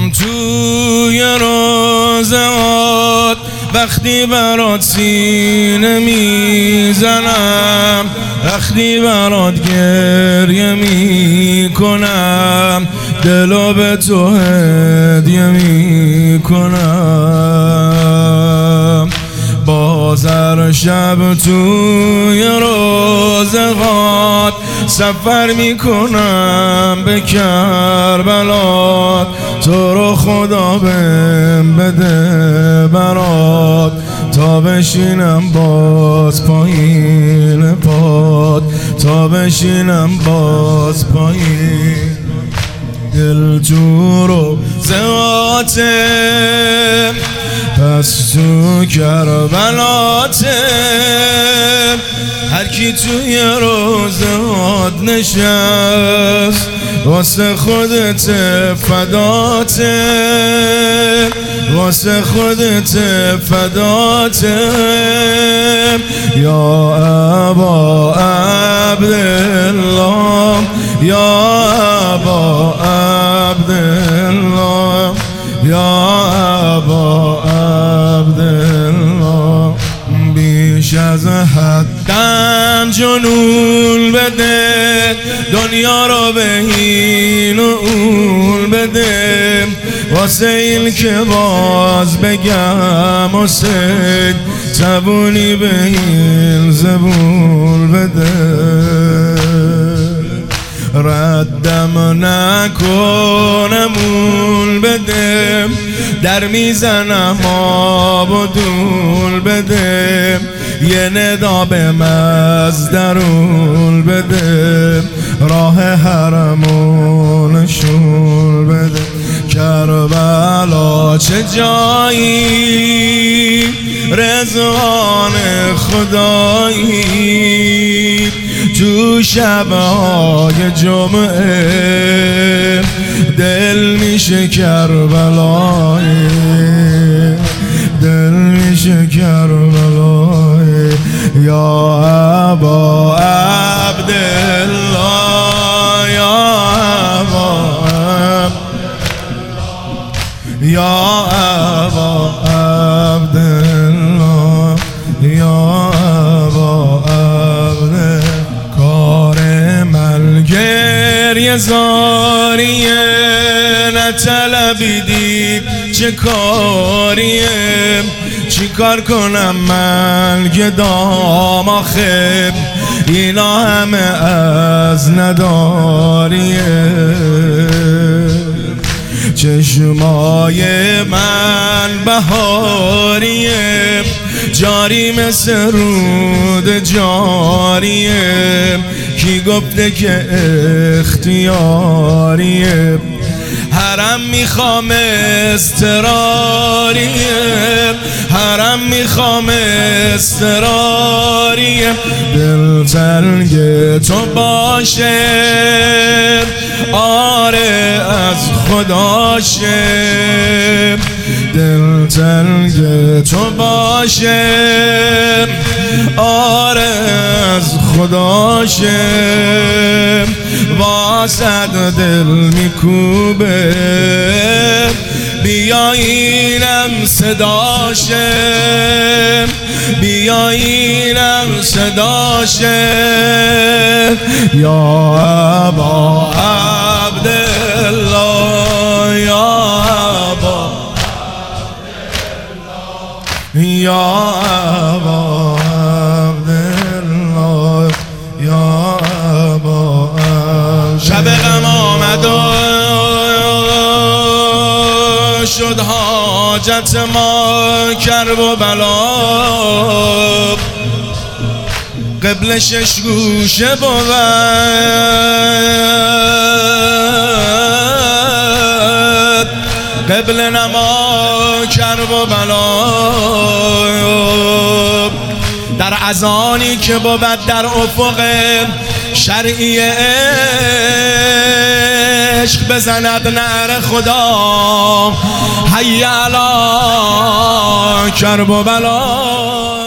توی روزهات وقتی برات سینه میزنم، وقتی برات گریه میکنم، دلو به تو هدیه میکنم. باز هر شب توی روزهات سفر میکنم به کربلا، تو رو خدا بهم بده برات، تا بشینم باز پایین پات، تا بشینم باز پایین. دل تو روزهاته پس تو کربلاته، هر کی توی روزهات نشست واسه خودت فداته، واسه خودت فداته. یا ابا عبدالله، یا ابا عبدالله، یا ابا عبدالله. بیش از حدم جنون بده، دنیا رو به این و اون بده، واسه این که باز بگم حسین، زبونی به این زبون بده. ردم نکنمون بده، در میزنم آب و دول بده، یه ندا به مزدرون بده، راه حرمون شول بده. کربلا چه جایی، رضوان خدایی، تو شبهای جمعه دل میشه کربلایی، دل میشه کربلایی. یا ابا عبدالله، یا ابا عبدالله، یا ابا عبدالله، یا ابا عبدالله. کار من گریه زاریه، نطلبیدی چه کاریه، چی کار کنم من گدام آخه، اینا همه از نداریه. چشمای من بهاریه، جاری مثل رود جاریه، کی گفته که اختیاریه. حرم میخوام استراریه، حرم میخوام استراریه، دل تنگ تو باشه، آره از خداشه، دل تنگ تو باشه، آره از خداشه. واسد دل میکوبه، بیایینم صداشه، بیایینم صداشه. یا ابا عبدالله، یا ابا عبدالله، یا ابا عبدالله، یا ابا عبدالله. شب غم آمد و شد حاجت ما کرب و بلا، قبل شش گوشه بود، قبل نما کرب و بلا. در اذانی که بود در افق شرعی عشق بزند نعره خدا، حی علی کرب و بلا.